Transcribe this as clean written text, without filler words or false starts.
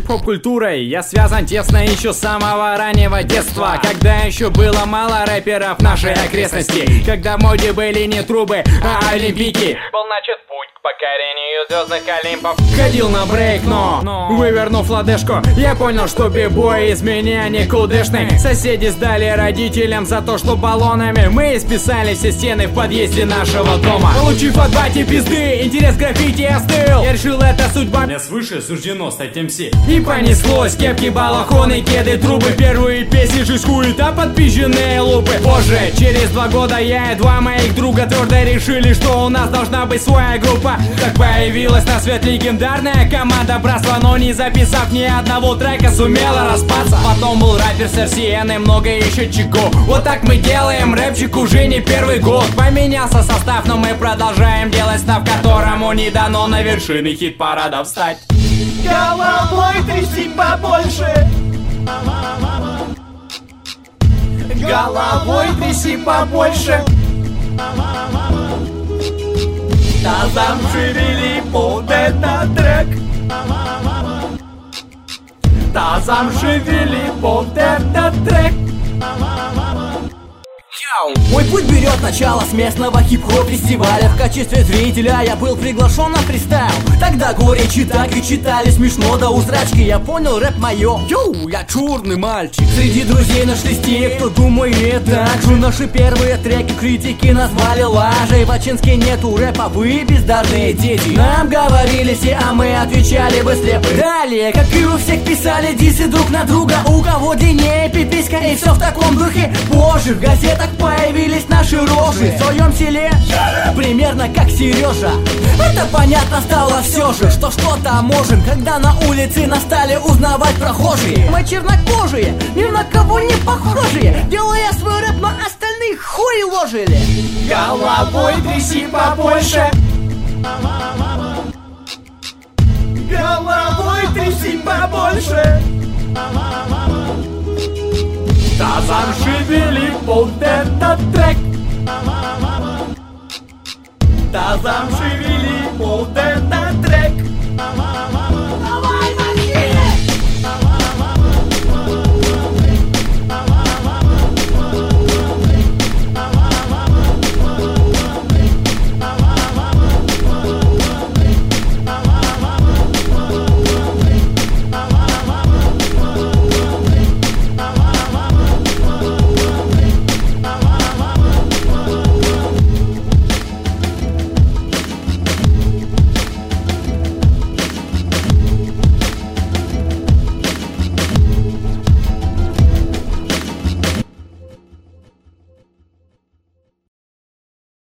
хип-хоп-культурой я связан тесно еще с самого раннего детства, когда еще было мало рэперов в нашей окрестности, когда в моде были не трубы, а олимпийки. Был начат путь к покорению звездных Олимпов. Ходил на брейк, но вывернув ладешку, я понял, что бибой из меня не кулдышный. Соседи сдали родителям за то, что баллонами мы исписали все стены в подъезде нашего дома. Получив от бати пизды, интерес к граффити остыл. Я решил, это судьба, мне свыше суждено стать МС. И понеслось, кепки, балахоны, кеды, трубы. Первые песни же с хуета, подпизженные лупы. Позже, через 2 года я и 2 моих друга твердо решили, что у нас должна быть своя группа. Так появилась на свет легендарная команда Братства, но не записав ни одного трека, сумела распаться. Потом был рэпер с RCN и много еще чего. Вот так мы делаем рэпчик уже не первый год. Поменялся состав, но мы продолжаем делать став, которому не дано на вершины хит-парада встать. Головой тряси побольше, головой тряси побольше, тазом шевели под этот трек, тазом шевели под этот трек. Мой путь берет начало с местного хип-хоп-фестиваля. В качестве зрителя я был приглашен на фристайл. Тогда горечи так и читали смешно до усрачки. Я понял, рэп моё. Йоу, я чурный мальчик. Среди друзей нашлись те, кто думает так же. Наши первые треки критики назвали лажей. В Ачинске нету рэпа, вы бездарные дети. Нам говорили все, а мы отвечали бы слепы. Далее, как и у всех, писали дисы друг на друга. У кого длиннее пиписька, и все в таком духе. Позже в газетах появились наши рожи в своем селе, примерно как Сережа. Это понятно стало все же, что что-то можем, когда на улице нас стали узнавать прохожие. Мы чернокожие, ни на кого не похожие, делая свой рэп, но остальных хуй ложили. Головой тряси побольше, головой тряси побольше, тазом шевели под этот трек, тазом шевели под этот